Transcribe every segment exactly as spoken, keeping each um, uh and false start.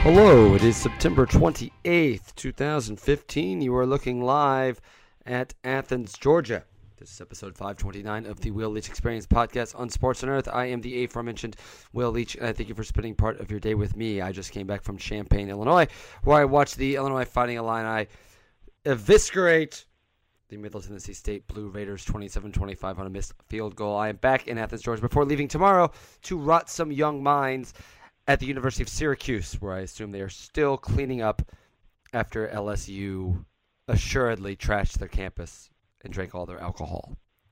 Hello, it is September twenty-eighth, twenty fifteen. You are looking live at Athens, Georgia. This is episode five twenty-nine of the Will Leach Experience podcast on Sports on Earth. I am the aforementioned Will Leach, and I thank you for spending part of your day with me. I just came back from Champaign, Illinois, where I watched the Illinois Fighting Illini eviscerate the Middle Tennessee State Blue Raiders twenty-seven twenty-five on a missed field goal. I am back in Athens, Georgia, before leaving tomorrow to rot some young minds at the University of Syracuse, where I assume they are still cleaning up after L S U assuredly trashed their campus and drank all their alcohol.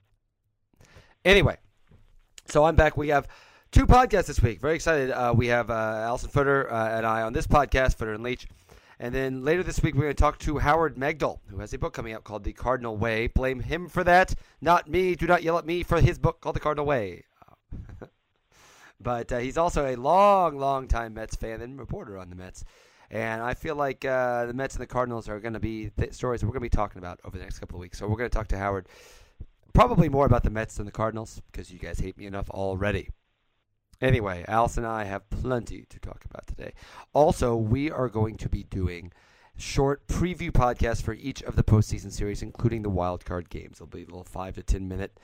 Anyway, so I'm back. We have two podcasts this week. Very excited. Uh, we have uh, Allison Footer uh, and I on this podcast, Footer and Leach. And then later this week, we're going to talk to Howard Megdal, who has a book coming out called The Cardinal Way. Blame him for that, not me. Do not yell at me for his book called The Cardinal Way. But uh, he's also a long, long time Mets fan and reporter on the Mets. And I feel like uh, the Mets and the Cardinals are going to be th- stories that we're going to be talking about over the next couple of weeks. So we're going to talk to Howard probably more about the Mets than the Cardinals because you guys hate me enough already. Anyway, Allison and I have plenty to talk about today. Also, we are going to be doing short preview podcasts for each of the postseason series, including the wild card games. There'll be little five to ten minute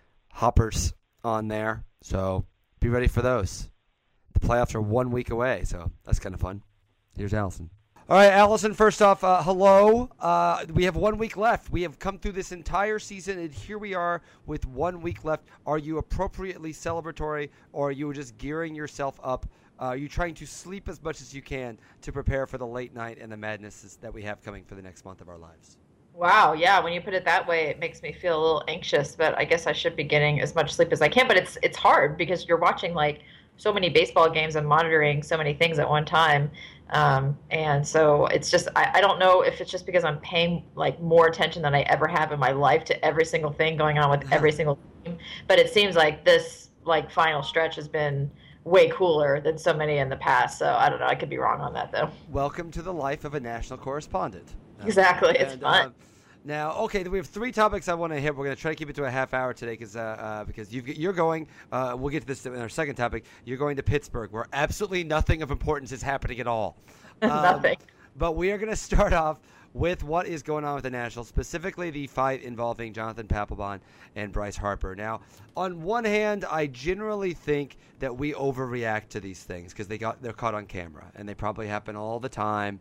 hoppers on there. So be ready for those. The playoffs are one week away, so that's kind of fun. Here's Allison. All right, Allison, first off, uh, hello. Uh, we have one week left. We have come through this entire season, and here we are with one week left. Are you appropriately celebratory, or are you just gearing yourself up? Uh, are you trying to sleep as much as you can to prepare for the late night and the madnesses that we have coming for the next month of our lives? Wow, yeah, when you put it that way, it makes me feel a little anxious, but I guess I should be getting as much sleep as I can. But it's it's hard because you're watching like so many baseball games and monitoring so many things at one time. Um, and so it's just, I, I don't know if it's just because I'm paying like more attention than I ever have in my life to every single thing going on with every single team. But it seems like this like final stretch has been way cooler than so many in the past. So I don't know. I could be wrong on that though. Welcome to the life of a national correspondent. Exactly. It's and, fun. Uh, now, okay, we have three topics I want to hit. We're going to try to keep it to a half hour today cause, uh, uh, because you've, you're going, uh, we'll get to this in our second topic, you're going to Pittsburgh, where absolutely nothing of importance is happening at all. Um, Nothing. But we are going to start off with what is going on with the Nationals, specifically the fight involving Jonathan Papelbon and Bryce Harper. Now, on one hand, I generally think that we overreact to these things because they got they're caught on camera and they probably happen all the time,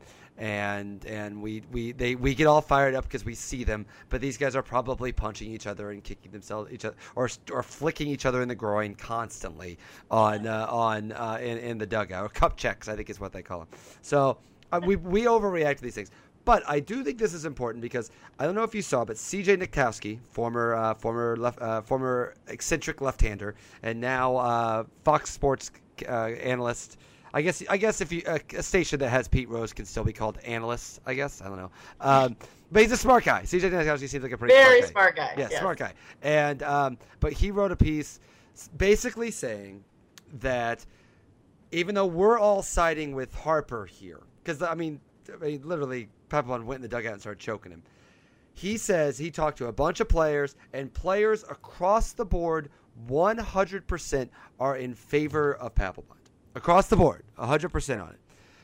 and and we we they we get all fired up because we see them. But these guys are probably punching each other and kicking themselves each other or or flicking each other in the groin constantly on uh, on uh, in in the dugout, or cup checks, I think is what they call them. So uh, we we overreact to these things. But I do think this is important because I don't know if you saw, but C J Nitkowski, former uh, former left uh, former eccentric left-hander, and now uh, Fox Sports uh, analyst. I guess I guess if you uh, a station that has Pete Rose can still be called analyst. I guess I don't know. Um, but he's a smart guy. C J Nitkowski seems like a pretty very smart guy. smart guy. Yeah, yes. smart guy. And um, but he wrote a piece basically saying that even though we're all siding with Harper here, because I mean, I mean literally. Papelbon went in the dugout and started choking him. He says he talked to a bunch of players, and players across the board, one hundred percent are in favor of Papelbon. Across the board, one hundred percent on it.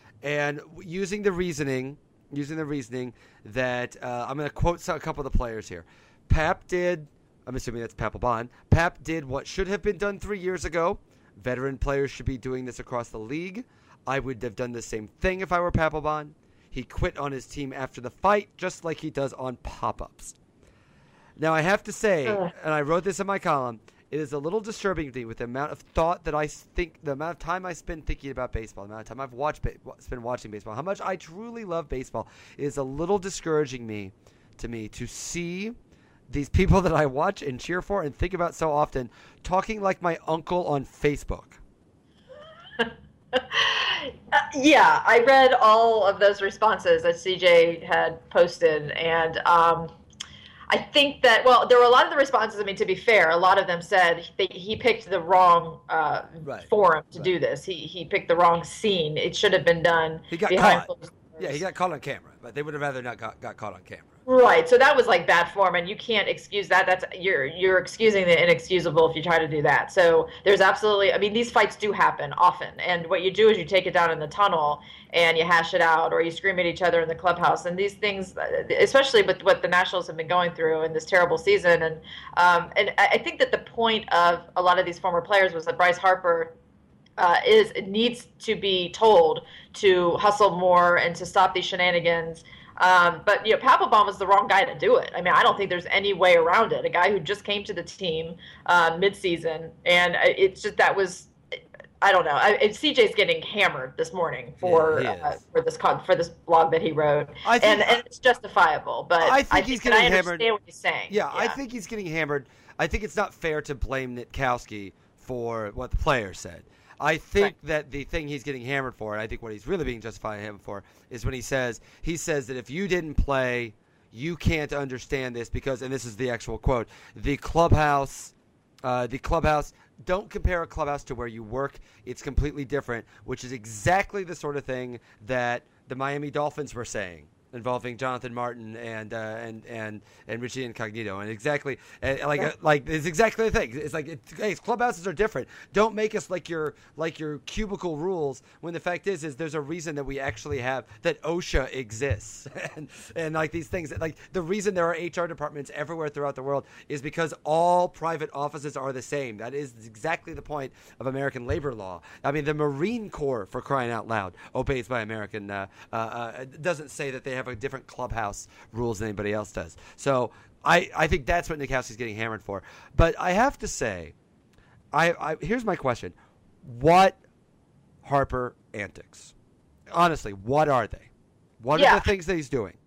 And using the reasoning, using the reasoning that, uh, I'm going to quote a couple of the players here. Pap did, I'm assuming that's Papelbon, Pap did what should have been done three years ago. Veteran players should be doing this across the league. I would have done the same thing if I were Papelbon. He quit on his team after the fight, just like he does on pop-ups. Now, I have to say, Ugh. and I wrote this in my column, it is a little disturbing to me with the amount of thought that I think, the amount of time I spend thinking about baseball, the amount of time I've watched, spent watching baseball, how much I truly love baseball. It is a little discouraging me, to me, to see these people that I watch and cheer for and think about so often talking like my uncle on Facebook. Uh, yeah, I read all of those responses that C J had posted, and um, I think that, well, there were a lot of the responses, I mean, to be fair, a lot of them said they, he picked the wrong uh, right. forum to right. do this. He he picked the wrong scene. It should have been done he got behind caught. closed doors. Yeah, he got caught on camera, but they would have rather not got, got caught on camera. Right. So that was like bad form, and you can't excuse that. That's you're you're excusing the inexcusable if you try to do that. So there's absolutely, I mean, these fights do happen often, and what you do is you take it down in the tunnel and you hash it out, or you scream at each other in the clubhouse. And these things, especially with what the Nationals have been going through in this terrible season, and um, and I think that the point of a lot of these former players was that Bryce Harper Uh, is it needs to be told to hustle more and to stop these shenanigans. Um, but you know, Papelbon was the wrong guy to do it. I mean, I don't think there's any way around it. A guy who just came to the team uh, mid-season, and it's just that was, I don't know. I, C J's getting hammered this morning for yeah, uh, for this for this blog that he wrote, think, and, and it's justifiable. But I think, I think he's getting I hammered. understand what he's saying. Yeah, yeah, I think he's getting hammered. I think it's not fair to blame Nitkowski for what the player said. I think right. that the thing he's getting hammered for, and I think what he's really being justified him for, is when he says he says that if you didn't play, you can't understand this because, and this is the actual quote, the clubhouse, uh, the clubhouse. Don't compare a clubhouse to where you work. It's completely different, which is exactly the sort of thing that the Miami Dolphins were saying, involving Jonathan Martin and uh, and and and Richie Incognito, and exactly and like uh, like it's exactly the thing. It's like it, hey, clubhouses are different. Don't make us like your like your cubicle rules. When the fact is, is there's a reason that we actually have that OSHA exists, and and like these things. Like the reason there are H R departments everywhere throughout the world is because all private offices are the same. That is exactly the point of American labor law. I mean, the Marine Corps, for crying out loud, obeys by American. Uh, uh, uh, doesn't say that they have a different clubhouse rules than anybody else does. So I, I think that's what Nitkowski's getting hammered for. But I have to say, I, I here's my question. What Harper antics? Honestly, what are they? What yeah. are the things that he's doing?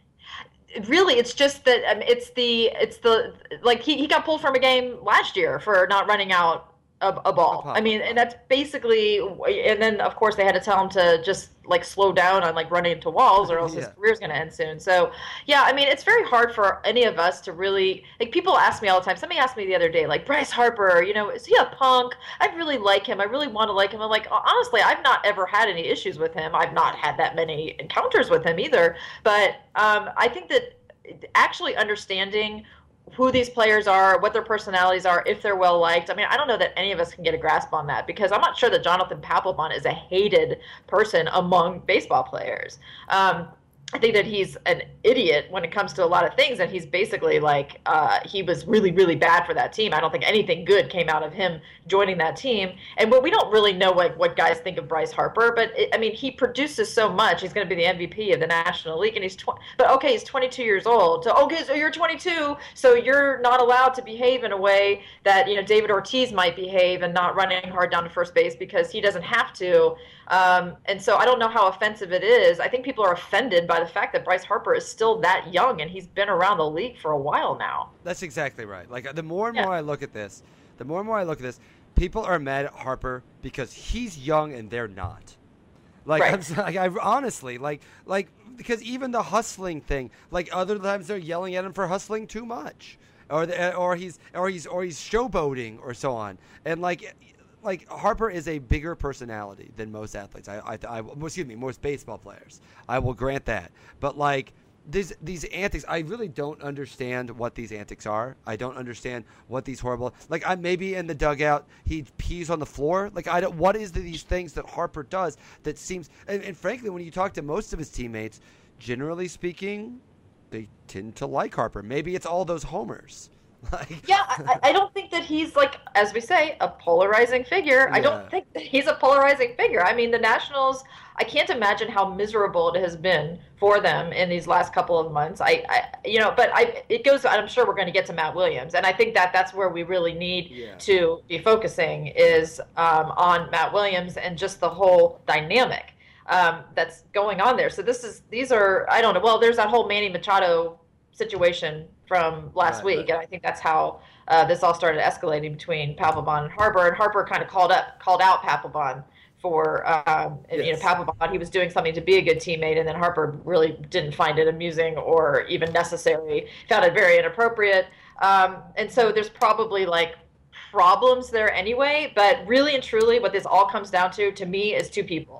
Really, it's just that um, it's the it's the like he, he got pulled from a game last year for not running out a, a ball. I mean, and that's basically, and then of course they had to tell him to just like slow down on like running into walls, or else yeah. his career's going to end soon. So yeah, I mean, it's very hard for any of us to really, like, people ask me all the time. Somebody asked me the other day, like, Bryce Harper, you know, is he a punk? I really like him. I really want to like him. I'm like, honestly, I've not ever had any issues with him. I've not had that many encounters with him either. But um, I think that actually understanding who these players are, what their personalities are, if they're well liked. I mean, I don't know that any of us can get a grasp on that, because I'm not sure that Jonathan Papelbon is a hated person among baseball players. Um, I think that he's an idiot when it comes to a lot of things, and he's basically like, uh, he was really, really bad for that team. I don't think anything good came out of him joining that team. And but we don't really know what, what guys think of Bryce Harper, but it, I mean, he produces so much. He's going to be the M V P of the National League, and he's tw- but okay, he's twenty-two years old. So okay, so you're twenty-two, so you're not allowed to behave in a way that, you know, David Ortiz might behave, and not running hard down to first base because he doesn't have to. Um, and so I don't know how offensive it is. I think people are offended by the fact that Bryce Harper is still that young, and he's been around the league for a while now. That's exactly right. Like, the more and Yeah. more I look at this, the more and more I look at this, people are mad at Harper because he's young and they're not. Like, Right. I'm so- like I honestly like like because even the hustling thing, like other times they're yelling at him for hustling too much, or the, or he's or he's or he's showboating or so on, and like. Like, Harper is a bigger personality than most athletes. I, I, I, excuse me, most baseball players. I will grant that. But like these these antics, I really don't understand what these antics are. I don't understand what these horrible. Like, I maybe in the dugout he pees on the floor. Like, I don't. What is the, these things that Harper does that seems? And, and frankly, when you talk to most of his teammates, generally speaking, they tend to like Harper. Maybe it's all those homers. Like, yeah, I, I don't think that he's, like, as we say, a polarizing figure. Yeah. I don't think that he's a polarizing figure. I mean, the Nationals, I can't imagine how miserable it has been for them in these last couple of months. I, I you know, but I, it goes, I'm sure we're going to get to Matt Williams. And I think that that's where we really need Yeah. to be focusing is um, on Matt Williams and just the whole dynamic um, that's going on there. So this is, these are, I don't know, well, there's that whole Manny Machado situation from last Right, week, right. and I think that's how uh, this all started escalating between Papelbon and Harper. And Harper kind of called up, called out Papelbon for, um, Yes. you know, Papelbon. He was doing something to be a good teammate, and then Harper really didn't find it amusing or even necessary. Found it very inappropriate, um, and so there's probably like problems there anyway. But really and truly, what this all comes down to, to me, is two people.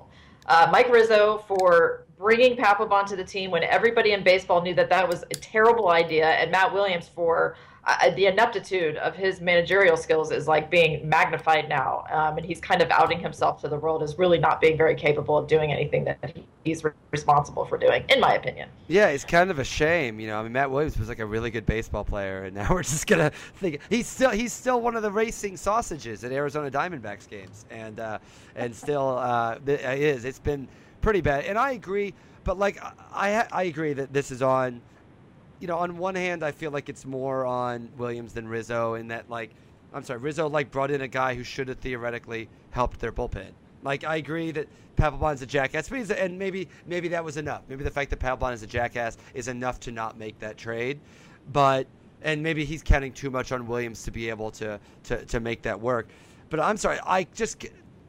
uh, Mike Rizzo for bringing Papelbon to the team when everybody in baseball knew that that was a terrible idea, and Matt Williams for uh, the ineptitude of his managerial skills is like being magnified now, um, and he's kind of outing himself to the world as really not being very capable of doing anything that he's responsible for doing, in my opinion. Yeah, it's kind of a shame, you know. I mean, Matt Williams was like a really good baseball player, and now we're just gonna think he's still he's still one of the racing sausages at Arizona Diamondbacks games, and uh, and still uh, it is. It's been pretty bad, and I agree. But like I I agree that this is on. You know, on one hand, I feel like it's more on Williams than Rizzo in that, like, I'm sorry, Rizzo, like, brought in a guy who should have theoretically helped their bullpen. Like, I agree that Papelbon's a jackass, and maybe maybe that was enough. Maybe the fact that Papelbon is a jackass is enough to not make that trade. But, and maybe he's counting too much on Williams to be able to, to, to make that work. But I'm sorry, I just,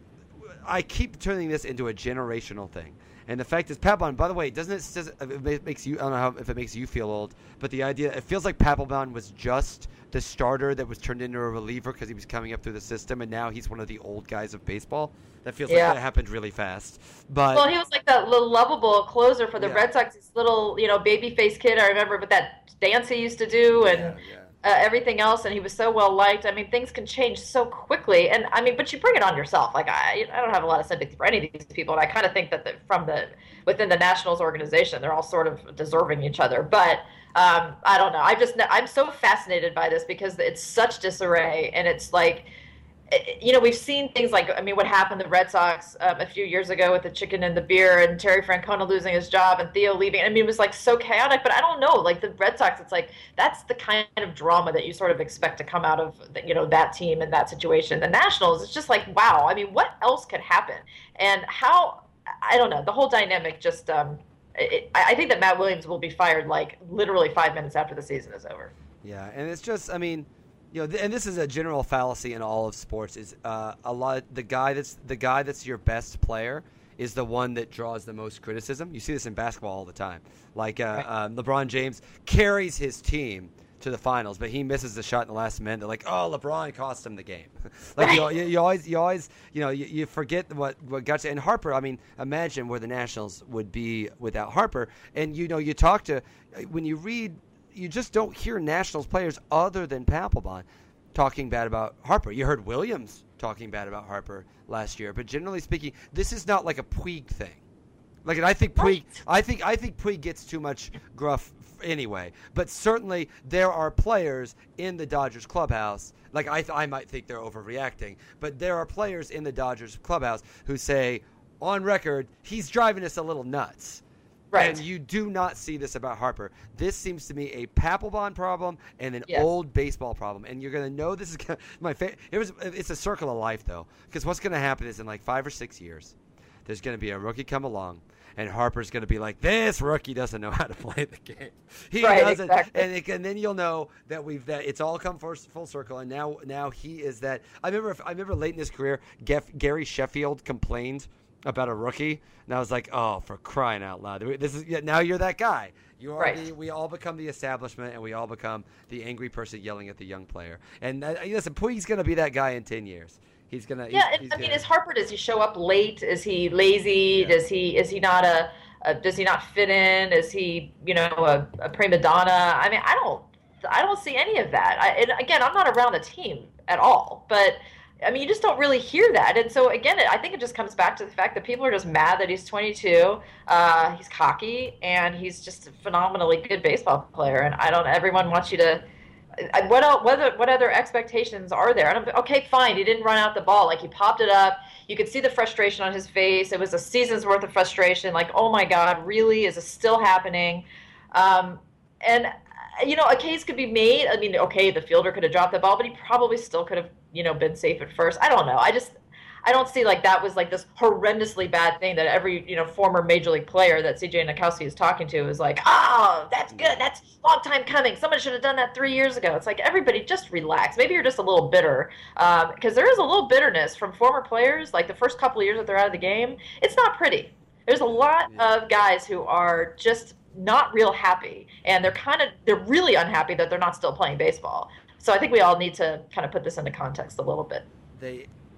I keep turning this into a generational thing. And the fact is, Papelbon, by the way, doesn't it, does it, it makes you, I don't know how, if it makes you feel old, but the idea, it feels like Papelbon was just the starter that was turned into a reliever because he was coming up through the system, and now he's one of the old guys of baseball. That feels yeah. like that happened really fast. But well, he was like that little lovable closer for the yeah. Red Sox, this little, you know, baby-faced kid. I remember with that dance he used to do, and yeah, yeah. Uh, everything else, and he was so well liked. I mean, things can change so quickly, and I mean, but you bring it on yourself. Like I, I don't have a lot of sympathy for any of these people, and I kind of think that the, from the within the Nationals organization, they're all sort of deserving each other. But um, I don't know. I just I'm so fascinated by this because it's such disarray, and it's like. You know, we've seen things like, I mean, what happened to the Red Sox um, a few years ago with the chicken and the beer and Terry Francona losing his job and Theo leaving. I mean, it was like so chaotic, but I don't know. Like the Red Sox, it's like that's the kind of drama that you sort of expect to come out of, you know, that team and that situation. The Nationals, it's just like, wow. I mean, what else could happen? And how, I don't know, the whole dynamic just, um, it, I think that Matt Williams will be fired like literally five minutes after the season is over. Yeah, and it's just, I mean, you know, and this is a general fallacy in all of sports. Is uh, a lot the guy that's the guy that's your best player is the one that draws the most criticism. You see this in basketball all the time. Like uh, right. uh, LeBron James carries his team to the finals, but he misses the shot in the last minute. They're like, "Oh, LeBron cost him the game." like right. you, you always, you always, you know, you, you forget what what got you. And Harper, I mean, imagine where the Nationals would be without Harper. And you know, you talk to when you read. You just don't hear Nationals players other than Papelbon talking bad about Harper. You heard Williams talking bad about Harper last year, but generally speaking, this is not like a Puig thing. Like, and I think Puig, right. I think I think Puig gets too much gruff anyway. But certainly there are players in the Dodgers clubhouse. Like I, I might think they're overreacting, but there are players in the Dodgers clubhouse who say, on record, he's driving us a little nuts. Right. And you do not see this about Harper. This seems to me a Papelbon problem and an yes. old baseball problem. And you're going to know this is gonna, my fa- it was, it's a circle of life, though. Because what's going to happen is in like five or six years, there's going to be a rookie come along, and Harper's going to be like, this rookie doesn't know how to play the game. He right, doesn't. Exactly. And, it, and then you'll know that we've that it's all come full, full circle. And now now he is that. I remember if, I remember late in his career, Geff, Gary Sheffield complained about a rookie, and I was like, "Oh, for crying out loud! This is now you're that guy. You are. Right. The, we all become the establishment, and we all become the angry person yelling at the young player. And uh, listen, Puig's going to be that guy in ten years. He's gonna. Yeah, he's, he's I gonna, mean, is Harper? Does he show up late? Is he lazy? Yeah. Does he? Is he not a, a? Does he not fit in? Is he, you know, a, a prima donna? I mean, I don't. I don't see any of that. I, and again, I'm not around the team at all, but. I mean, you just don't really hear that. And so, again, I think it just comes back to the fact that people are just mad that he's twenty-two, uh, he's cocky, and he's just a phenomenally good baseball player. And I don't, everyone wants you to, what else, what other, what other expectations are there? And I'm, okay, fine, he didn't run out the ball. Like, he popped it up. You could see the frustration on his face. It was a season's worth of frustration. Like, oh, my God, really? Is this still happening? Um, and, you know, a case could be made. I mean, okay, the fielder could have dropped the ball, but he probably still could have, you know, been safe at first. I don't know. I just, I don't see like that was like this horrendously bad thing that every, you know, former major league player that C J Nitkowski is talking to is like, oh, that's good. That's a long time coming. Someone should have done that three years ago. It's like, everybody just relax. Maybe you're just a little bitter um, because there is a little bitterness from former players. Like the first couple of years that they're out of the game, it's not pretty. There's a lot yeah. of guys who are just not real happy, and they're kind of, they're really unhappy that they're not still playing baseball. So I think we all need to kind of put this into context a little bit. They,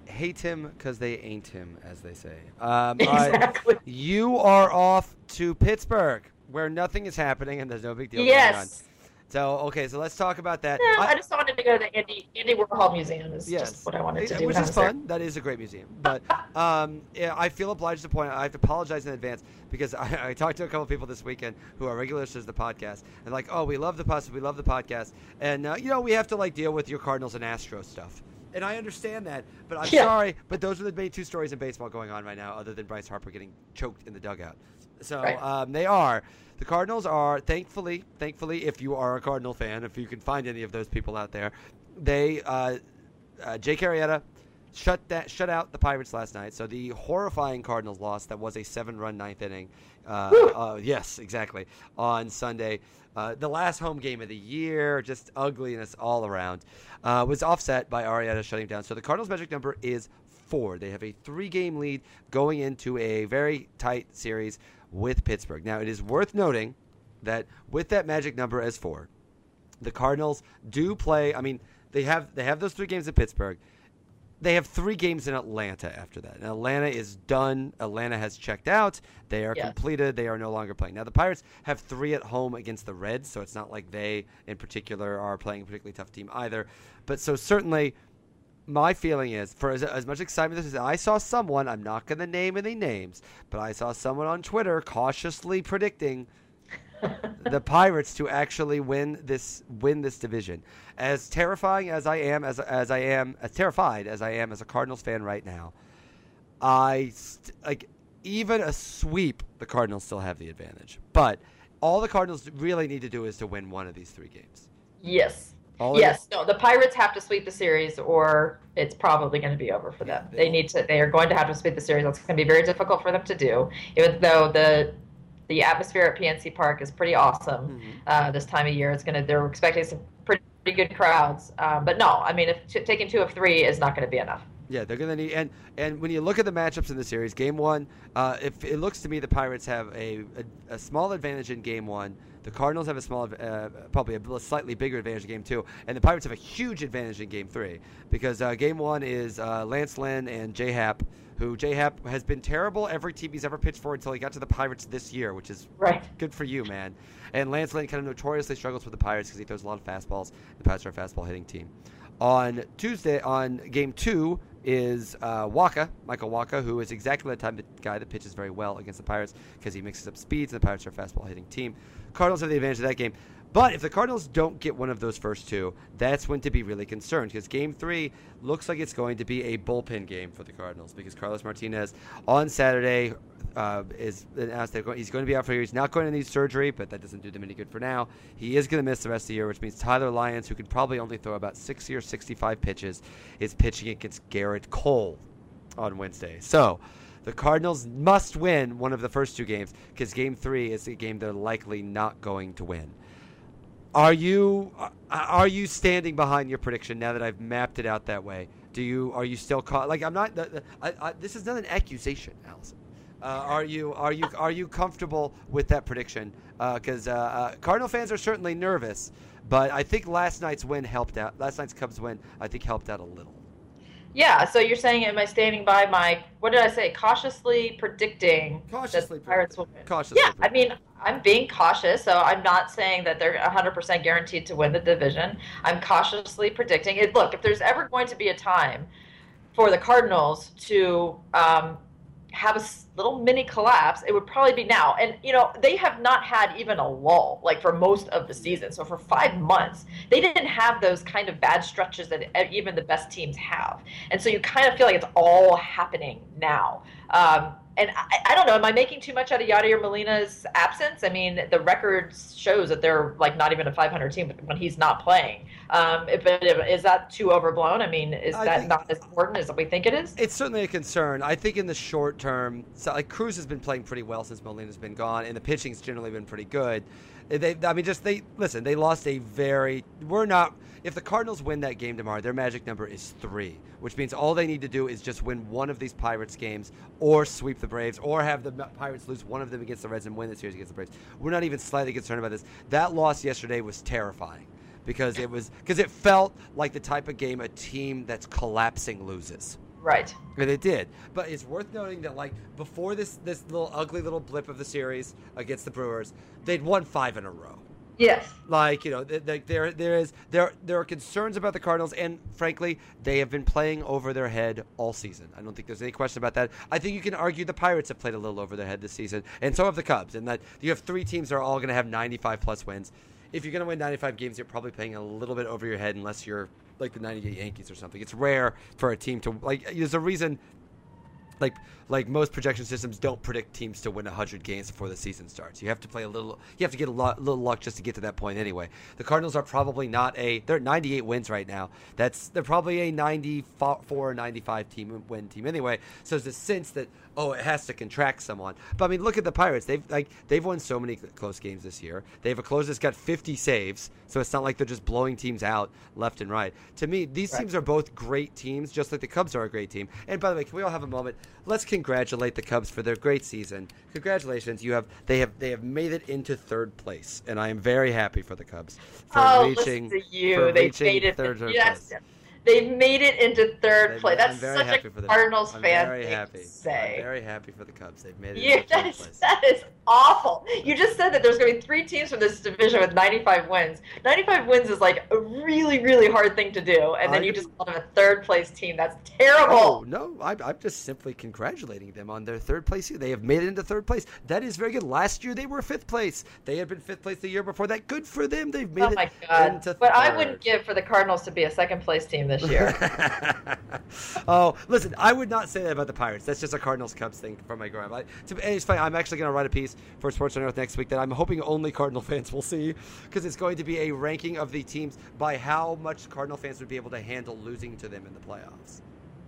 hate him because they ain't him, as they say. Um, exactly. Uh, you are off to Pittsburgh, where nothing is happening and there's no big deal yes. going on. So, okay, so let's talk about that. No, I, I just wanted to go to the Andy, Andy Warhol Museum is yes. just what I wanted to it, do. Which is fun. There. That is a great museum. But um, yeah, I feel obliged to point out, I have to apologize in advance because I, I talked to a couple of people this weekend who are regular listeners to the podcast and like, oh, we love the podcast, we love the podcast. And, uh, you know, we have to, like, deal with your Cardinals and Astros stuff. And I understand that, but I'm yeah. sorry, but those are the main two stories in baseball going on right now other than Bryce Harper getting choked in the dugout. So right. um, they are. The Cardinals are, thankfully, thankfully, if you are a Cardinal fan, if you can find any of those people out there, they, uh, uh, Jake Arrieta shut that, shut out the Pirates last night. So the horrifying Cardinals loss that was a seven-run ninth inning, uh, uh, yes, exactly, on Sunday, uh, the last home game of the year, just ugliness all around, uh, was offset by Arrieta shutting down. So the Cardinals' magic number is four. They have a three-game lead going into a very tight series with Pittsburgh. Now, it is worth noting that with that magic number as four, the Cardinals do play. I mean, they have they have those three games in Pittsburgh. They have three games in Atlanta after that. And Atlanta is done. Atlanta has checked out. They are yes. completed. They are no longer playing. Now, the Pirates have three at home against the Reds, so it's not like they, in particular, are playing a particularly tough team either. But so certainly, my feeling is, for as, as much excitement as I saw someone, I'm not going to name any names, but I saw someone on Twitter cautiously predicting the Pirates to actually win this win this division. As terrifying as I am, as as I am, as terrified as I am as a Cardinals fan right now, I st- like even a sweep, the Cardinals still have the advantage. But all the Cardinals really need to do is to win one of these three games. Yes. All yes, no, the Pirates have to sweep the series or it's probably going to be over for them. Yeah, they, they need to, they are going to have to sweep the series. That's going to be very difficult for them to do, even though the the atmosphere at P N C Park is pretty awesome mm-hmm. uh, this time of year. It's going to, they're expecting some pretty good crowds. Um, but no, I mean, if t- taking two of three is not going to be enough. Yeah, they're going to need, and, and when you look at the matchups in the series, game one, uh, if it looks to me the Pirates have a, a, a small advantage in game one. The Cardinals have a small, uh, probably a slightly bigger advantage in game two, and the Pirates have a huge advantage in game three because uh, game one is uh, Lance Lynn and J Happ, who J Happ has been terrible every team he's ever pitched for until he got to the Pirates this year, which is right. good for you, man. And Lance Lynn kind of notoriously struggles with the Pirates because he throws a lot of fastballs. The Pirates are a fastball hitting team. On Tuesday, on game two, is uh, Wacha, Michael Wacha, who is exactly the type of guy that pitches very well against the Pirates because he mixes up speeds, and the Pirates are a fastball hitting team. Cardinals have the advantage of that game. But if the Cardinals don't get one of those first two, that's when to be really concerned because game three looks like it's going to be a bullpen game for the Cardinals because Carlos Martinez on Saturday uh, is announced that he's going to be out for a year. He's not going to need surgery, but that doesn't do them any good for now. He is going to miss the rest of the year, which means Tyler Lyons, who could probably only throw about sixty or sixty-five pitches, is pitching against Garrett Cole on Wednesday. So the Cardinals must win one of the first two games because game three is a game they're likely not going to win. Are you are you standing behind your prediction now that I've mapped it out that way? Do you are you still caught? Like I'm not. I, I, this is not an accusation, Allison. Uh, are you are you are you comfortable with that prediction? Because uh, uh, uh, Cardinal fans are certainly nervous, but I think last night's win helped out. Last night's Cubs win, I think, helped out a little. Yeah, so you're saying, am I standing by my, what did I say, cautiously predicting cautiously that the Pirates will win? Cautiously yeah, I mean, I'm being cautious, so I'm not saying that they're one hundred percent guaranteed to win the division. I'm cautiously predicting it. Look, if there's ever going to be a time for the Cardinals to um, have a little mini collapse, it would probably be now. And, you know, they have not had even a lull, like, for most of the season. So for five months, they didn't have those kind of bad stretches that even the best teams have. And so you kind of feel like it's all happening now. Um, and I, I don't know, am I making too much out of Yadier Molina's absence? I mean, the record shows that they're, like, not even a five hundred team when he's not playing. Um, but is that too overblown? I mean, is I that think, not as important as we think it is? It's certainly a concern. I think in the short term, so, like, Cruz has been playing pretty well since Molina's been gone, and the pitching's generally been pretty good. They, I mean, just they listen. They lost a very. We're not. If the Cardinals win that game tomorrow, their magic number is three, which means all they need to do is just win one of these Pirates games, or sweep the Braves, or have the Pirates lose one of them against the Reds and win the series against the Braves. We're not even slightly concerned about this. That loss yesterday was terrifying because it was because it felt like the type of game a team that's collapsing loses. Right. And they did. But it's worth noting that, like, before this this little ugly little blip of the series against the Brewers, they'd won five in a row. Yes. Like, you know, th- there there is there there are concerns about the Cardinals, and frankly, they have been playing over their head all season. I don't think there's any question about that. I think you can argue the Pirates have played a little over their head this season, and so have the Cubs, and that you have three teams that are all going to have ninety-five plus wins. If you're going to win ninety-five games, you're probably playing a little bit over your head unless you're like the ninety-eight Yankees or something. It's rare for a team to, like, there's a reason, like like most projection systems don't predict teams to win one hundred games before the season starts. You have to play a little, you have to get a lot, little luck just to get to that point anyway. The Cardinals are probably not a, they're at ninety-eight wins right now. That's, they're probably a ninety-four or ninety-five team win team anyway. So there's a sense that, oh, it has to contract someone. But I mean, look at the Pirates. They've like they've won so many close games this year. They have a closer that's got fifty saves, so it's not like they're just blowing teams out left and right. To me, these right. teams are both great teams, just like the Cubs are a great team. And by the way, can we all have a moment? Let's congratulate the Cubs for their great season. Congratulations, you have they have they have made it into third place, and I am very happy for the Cubs for oh, reaching. Listen to you. For they reaching made it. third, third yes. place. They made it into third place. That's such a Cardinals I'm fan very thing happy. to say. I'm very happy for the Cubs. They've made it Yeah, into third that is, place. that is awful. You just said that there's going to be three teams from this division with ninety-five wins. ninety-five wins is like a really, really hard thing to do, and then I, you just call them a third place team. That's terrible. Oh, no, I, I'm just simply congratulating them on their third place. They have made it into third place. That is very good. Last year they were fifth place. They had been fifth place the year before that. Good for them. They've made oh my it God. into But third. I wouldn't give for the Cardinals to be a second place team this year. Oh, listen, I would not say that about the Pirates. That's just a Cardinals-Cubs thing from my grandma. And it's funny, I'm actually going to write a piece for Sports on Earth next week that I'm hoping only Cardinal fans will see, because it's going to be a ranking of the teams by how much Cardinal fans would be able to handle losing to them in the playoffs.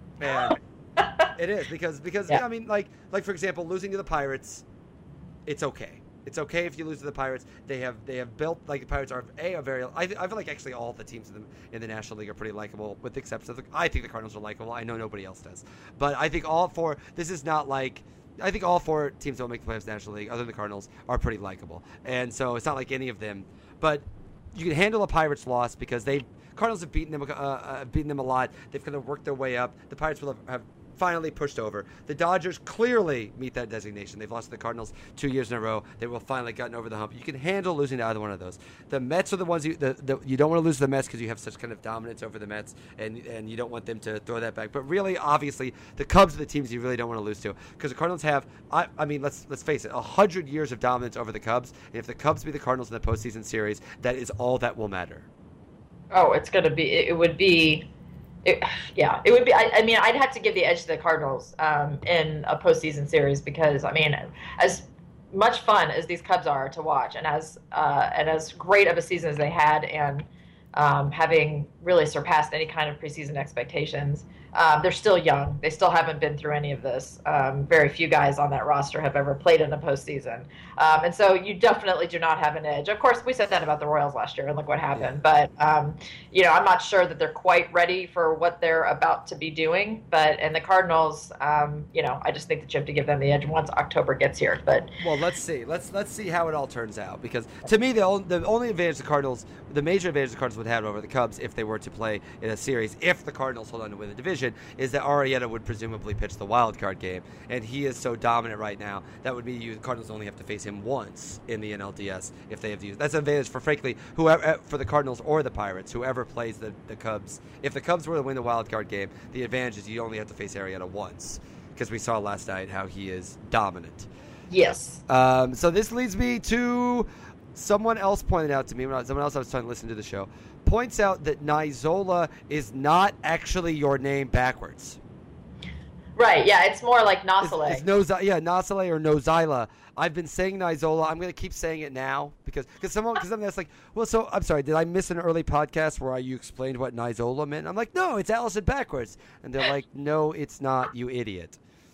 And it is, because, because yeah. I mean, like, like for example, losing to the Pirates, it's okay. It's okay if you lose to the Pirates. They have they have built, like, the Pirates are a, a very. I, I feel like actually all the teams in the in the National League are pretty likable, with the exception of the, I think the Cardinals are likable. I know nobody else does, but I think all four. This is not like. I think all four teams that will make the playoffs in the National League, other than the Cardinals, are pretty likable, and so it's not like any of them. But you can handle a Pirates loss because they Cardinals have beaten them uh, uh, beaten them a lot. They've kind of worked their way up. The Pirates will have. have finally pushed over. The Dodgers clearly meet that designation. They've lost to the Cardinals two years in a row. They will finally gotten over the hump. You can handle losing to either one of those. The Mets are the ones you the, the, you don't want to lose to the Mets because you have such kind of dominance over the Mets, and and you don't want them to throw that back. But really, obviously, the Cubs are the teams you really don't want to lose to, because the Cardinals have, I, I mean, let's let's face it, a hundred years of dominance over the Cubs. And if the Cubs beat the Cardinals in the postseason series, that is all that will matter. Oh, it's going to be. It would be. It, yeah, it would be. I, I mean, I'd have to give the edge to the Cardinals um, in a postseason series, because I mean, as much fun as these Cubs are to watch, and as uh, and as great of a season as they had, and um, having really surpassed any kind of preseason expectations, um, they're still young. They still haven't been through any of this. Um, very few guys on that roster have ever played in a postseason, um, and so you definitely do not have an edge. Of course, we said that about the Royals last year, and look what happened. Yeah. But um, you know, I'm not sure that they're quite ready for what they're about to be doing. But and the Cardinals, um, you know, I just think that you have to give them the edge once October gets here. But well, let's see. Let's let's see how it all turns out, because to me, the only, the only advantage the Cardinals, the major advantage the Cardinals would have over the Cubs if they were to play in a series, if the Cardinals hold on to win the division, is that Arrieta would presumably pitch the wild card game, and he is so dominant right now that would mean you the Cardinals only have to face him once in the N L D S if they have to use. That's an advantage for frankly whoever, for the Cardinals or the Pirates, whoever plays the, the Cubs. If the Cubs were to win the wild card game, the advantage is you only have to face Arrieta once, because we saw last night how he is dominant. Yes. Um, so this leads me to someone else pointed out to me when I, someone else I was trying to listen to the show points out that Nizola is not actually your name backwards. Right, yeah, it's more like Nosile. It's, it's Noz- yeah, Nosile or Nozila. I've been saying Nizola. I'm going to keep saying it now because because someone because I'm like, well, so I'm sorry, did I miss an early podcast where you explained what Nizola meant? I'm like, no, it's Allison backwards, and they're like, no, it's not, you idiot.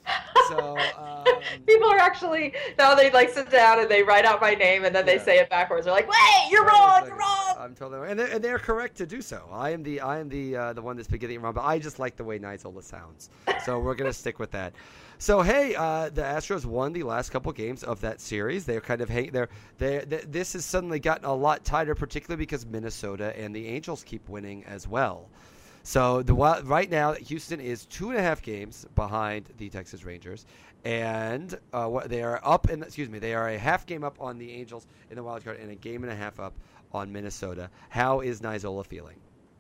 So um, people are actually now they like sit down and they write out my name and then they yeah. say it backwards. They're like, "Wait, you're wrong, you're wrong." I'm totally wrong, and they're, and they're correct to do so. I am the I am the uh, the one that's been getting it wrong, but I just like the way Nizola sounds, so we're gonna stick with that. So hey, uh, the Astros won the last couple games of that series. They're kind of hang they're they this has suddenly gotten a lot tighter, particularly because Minnesota and the Angels keep winning as well. So the Wild, right now, Houston is two and a half games behind the Texas Rangers, and uh, what they are up in. Excuse me, they are a half game up on the Angels in the wild card, and a game and a half up on Minnesota. How is Nizola feeling?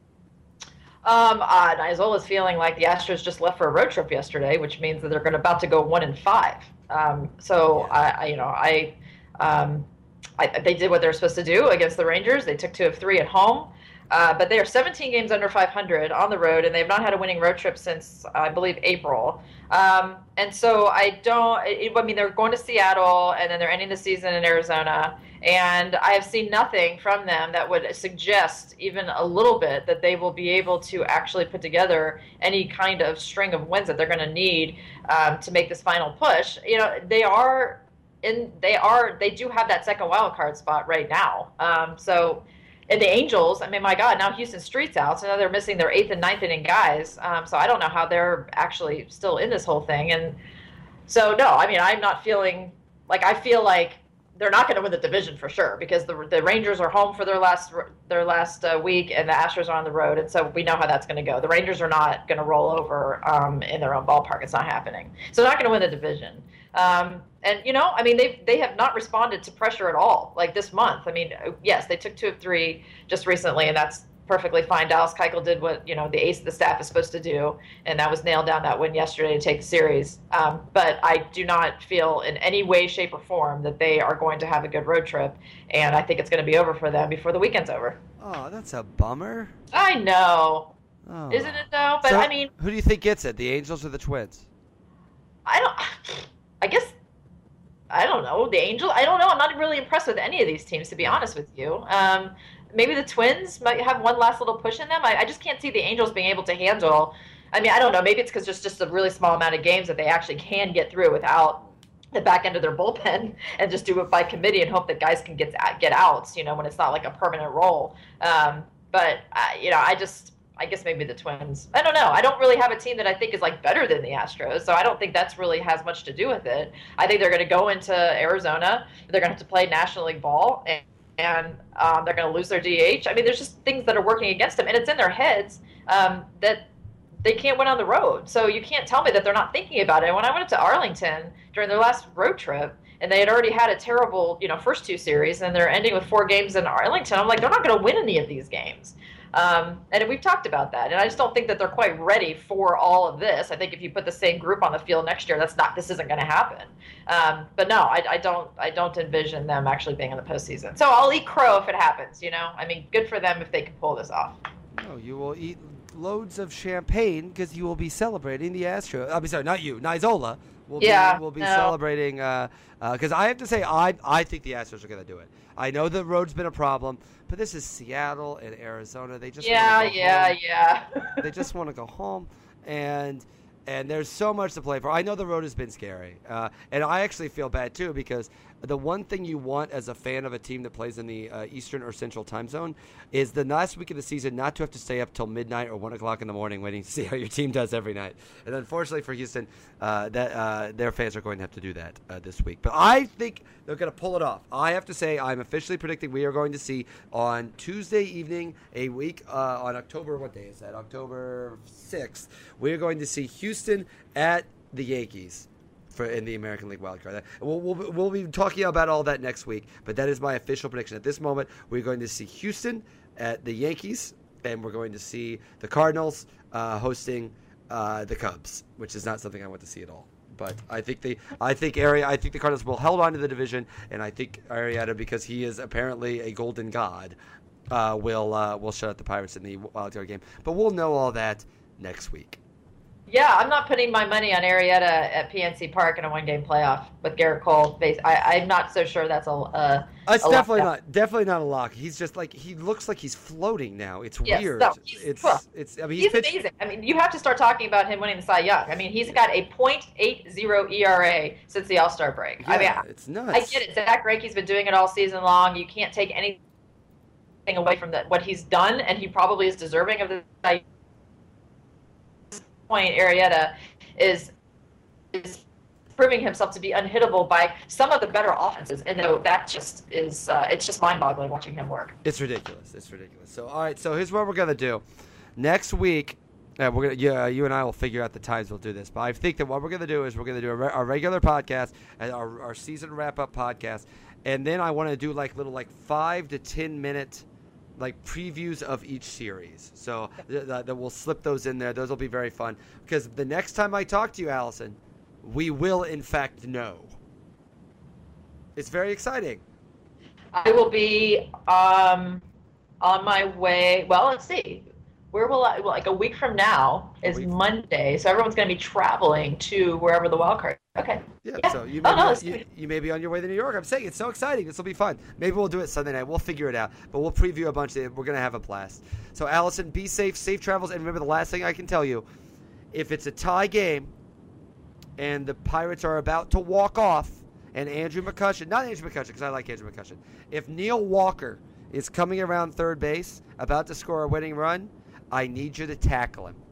Um, uh, Nizola's feeling like the Astros just left for a road trip yesterday, which means that they're going to about to go one and five. Um, so yeah. I, I, you know, I, um, I, they did what they're supposed to do against the Rangers. They took two of three at home. Uh, but they are seventeen games under five hundred on the road, and they've not had a winning road trip since, I believe, April. Um, and so I don't, I mean, they're going to Seattle, and then they're ending the season in Arizona. And I have seen nothing from them that would suggest even a little bit that they will be able to actually put together any kind of string of wins that they're going to need um, to make this final push. You know, they are in, they are, they do have that second wild card spot right now. Um, so, And the Angels, I mean, my God, now Houston Street's out, so now they're missing their eighth and ninth inning guys. Um, so I don't know how they're actually still in this whole thing. And so, no, I mean, I'm not feeling like I feel like they're not going to win the division for sure because the the Rangers are home for their last their last uh, week, and the Astros are on the road, and so we know how that's going to go. The Rangers are not going to roll over um, in their own ballpark; it's not happening. So they're not going to win the division. Um, and you know, I mean, they they have not responded to pressure at all. Like this month, I mean, yes, they took two of three just recently, and that's perfectly fine. Dallas Keuchel did what, you know, the ace of the staff is supposed to do, and that was nailed down that win yesterday to take the series. Um, but I do not feel in any way, shape, or form that they are going to have a good road trip, and I think it's going to be over for them before the weekend's over. Oh, that's a bummer. I know. Oh. Isn't it, though? But, so, I mean... who do you think gets it, the Angels or the Twins? I don't... I guess... I don't know. The Angels? I don't know. I'm not really impressed with any of these teams, to be honest with you. Um... Maybe the Twins might have one last little push in them. I, I just can't see the Angels being able to handle. I mean, I don't know. Maybe it's because there's just a really small amount of games that they actually can get through without the back end of their bullpen and just do it by committee and hope that guys can get get outs, you know, when it's not like a permanent role. Um, but, uh, you know, I just I guess maybe the Twins. I don't know. I don't really have a team that I think is like better than the Astros, so I don't think that's really has much to do with it. I think they're going to go into Arizona. They're going to have to play National League ball, and and um, they're going to lose their D H. I mean, there's just things that are working against them, and it's in their heads um, that they can't win on the road. So you can't tell me that they're not thinking about it. When I went to Arlington during their last road trip, and they had already had a terrible, you know, first two series, and they're ending with four games in Arlington, I'm like, they're not going to win any of these games. Um, and we've talked about that, and I just don't think that they're quite ready for all of this. I think if you put the same group on the field next year, that's not. This isn't going to happen. Um, but no, I, I don't. I don't envision them actually being in the postseason. So I'll eat crow if it happens. You know, I mean, good for them if they can pull this off. No, you will eat loads of champagne because you will be celebrating the Astros. I'm sorry, not you, Nizola. Will yeah, be, will be no. celebrating because uh, uh, I have to say I I think the Astros are going to do it. I know the road's been a problem, but this is Seattle and Arizona. They just yeah, wanna go yeah, home. yeah. They just want to go home, and and there's so much to play for. I know the road has been scary, uh, and I actually feel bad too because the one thing you want as a fan of a team that plays in the uh, Eastern or Central time zone is the last week of the season not to have to stay up till midnight or one o'clock in the morning waiting to see how your team does every night. And unfortunately for Houston, uh, that uh, their fans are going to have to do that uh, this week. But I think they're going to pull it off. I have to say I'm officially predicting we are going to see on Tuesday evening, a week uh, on October, what day is that? October sixth. We are going to see Houston at the Yankees. For in the American League wildcard. We'll, we'll, we'll be talking about all that next week, but that is my official prediction. At this moment, we're going to see Houston at the Yankees, and we're going to see the Cardinals uh, hosting uh, the Cubs, which is not something I want to see at all. But I think the I think Ari, I think the Cardinals will hold on to the division, and I think Arrieta, because he is apparently a golden god, uh, will uh, will shut out the Pirates in the wildcard game. But we'll know all that next week. Yeah, I'm not putting my money on Arrieta at P N C Park in a one-game playoff with Garrett Cole. I, I'm not so sure that's a. a it's a definitely lock. not. Definitely not a lock. He's just like he looks like he's floating now. It's yes, weird. No, he's, it's well, it's. I mean, he's, he's pitched, amazing. I mean, you have to start talking about him winning the Cy Young. I mean, he's got a point eight oh E R A since the All-Star break. Yeah, I mean, it's nuts. I get it. Zach Greinke's been doing it all season long. You can't take anything away from that what he's done, and he probably is deserving of the Cy Young. Point Arrieta is is proving himself to be unhittable by some of the better offenses, and though that just is uh, it's just mind-boggling watching him work. It's ridiculous. It's ridiculous. So all right. So here's what we're gonna do. next week, uh, we're gonna yeah, you and I will figure out the times we'll do this. But I think that what we're gonna do is we're gonna do a re- our regular podcast, and our, our season wrap up podcast, and then I want to do like little like five to ten minute like previews of each series. So th- th- we'll slip those in there. Those will be very fun because the next time I talk to you, Allison, we will in fact know. It's very exciting. I will be um, on my way. Well, let's see. Where will I? Well, like a week from now is Monday, so everyone's going to be traveling to wherever the wild card. Okay. Yeah. yeah. So you may, oh, no, be, you, you may be on your way to New York. I'm saying it's so exciting. This will be fun. Maybe we'll do it Sunday night. We'll figure it out. But we'll preview a bunch of it. We're going to have a blast. So Allison, be safe, safe travels, and remember the last thing I can tell you: if it's a tie game, and the Pirates are about to walk off, and Andrew McCutchen, not Andrew McCutchen because I like Andrew McCutchen, if Neil Walker is coming around third base, about to score a winning run, I need you to tackle him.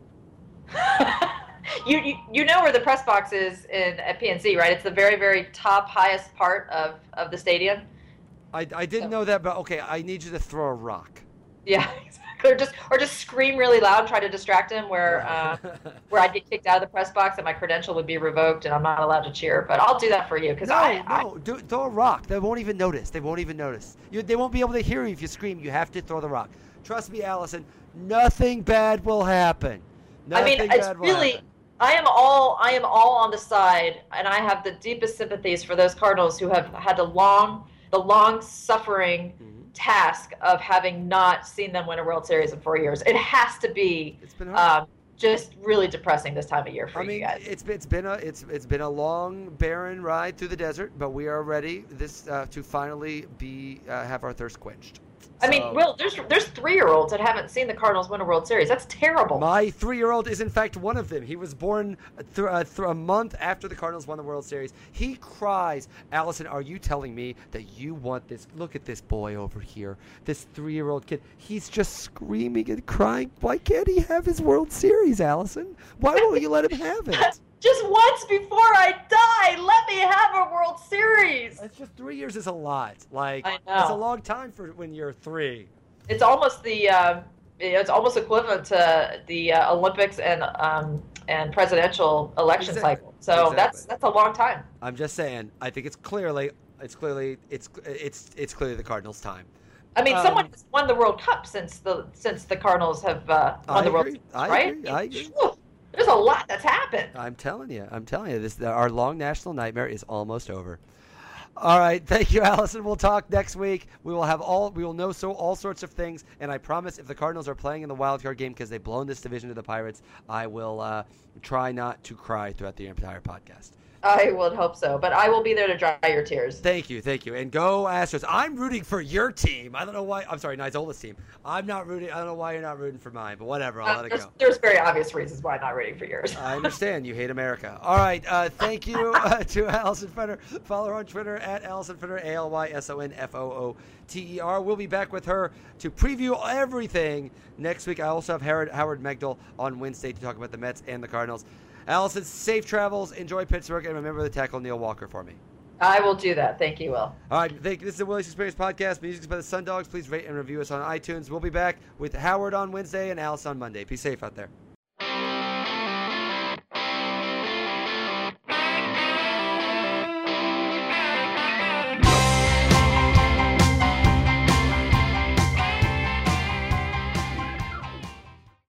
you, you you know where the press box is in at P N C, right? It's the very, very top, highest part of, of the stadium. I, I didn't so. know that, but okay, I need you to throw a rock. Yeah, exactly. Or just or just scream really loud, try to distract him, where uh, where I'd get kicked out of the press box and my credential would be revoked and I'm not allowed to cheer. But I'll do that for you because no, I no, I, do, throw a rock. They won't even notice. They won't even notice. You, they won't be able to hear you if you scream. You have to throw the rock. Trust me, Allison. Nothing bad will happen. Nothing I mean, it's really. Happen. I am all I am all on the side, and I have the deepest sympathies for those Cardinals who have had the long, the long suffering mm-hmm. task of having not seen them win a World Series in four years. It has to be it's been hard. Um, just really depressing this time of year for I you mean, guys. It's it's been a it's it's been a long, barren ride through the desert, but we are ready this uh, to finally be uh, have our thirst quenched. I mean, Will, there's there's three-year-olds that haven't seen the Cardinals win a World Series. That's terrible. My three-year-old is, in fact, one of them. He was born th- uh, th- a month after the Cardinals won the World Series. He cries, Allison, are you telling me that you want this? Look at this boy over here, this three-year-old kid. He's just screaming and crying. Why can't he have his World Series, Allison? Why won't you let him have it? Just once before I die, let me have a World Series. It's just three years is a lot. Like, I know. It's a long time for when you're three. It's almost the um, it's almost equivalent to the uh, Olympics and um, and presidential election exactly. cycle. So exactly. that's that's a long time. I'm just saying. I think it's clearly it's clearly it's it's it's clearly the Cardinals' time. I mean, um, someone has won the World Cup since the since the Cardinals have uh, won I the World agree. Series, I right? agree. I agree. There's a lot that's happened. I'm telling you. I'm telling you. This our long national nightmare is almost over. All right, thank you, Allison. We'll talk next week. We will have all we will know so all sorts of things, and I promise, if the Cardinals are playing in the wild card game because they've blown this division to the Pirates, I will uh, try not to cry throughout the entire podcast. I would hope so, but I will be there to dry your tears. Thank you, thank you. And go Astros. I'm rooting for your team. I don't know why. I'm sorry, Nizola's team. I'm not rooting. I don't know why you're not rooting for mine, but whatever. I'll uh, let it there's, go. There's very obvious reasons why I'm not rooting for yours. I understand. You hate America. All right. Uh, thank you uh, to Allison Fenner. Follow her on Twitter at Allison Fenner, A L Y S O N F O O T E R. We'll be back with her to preview everything next week. I also have Howard, Howard Megdal on Wednesday to talk about the Mets and the Cardinals. Allison, safe travels. Enjoy Pittsburgh, and remember to tackle Neil Walker for me. I will do that. Thank you, Will. All right. Thank you. This is the Willie's Experience Podcast. Music's by the Sundogs. Please rate and review us on iTunes. We'll be back with Howard on Wednesday and Alice on Monday. Be safe out there.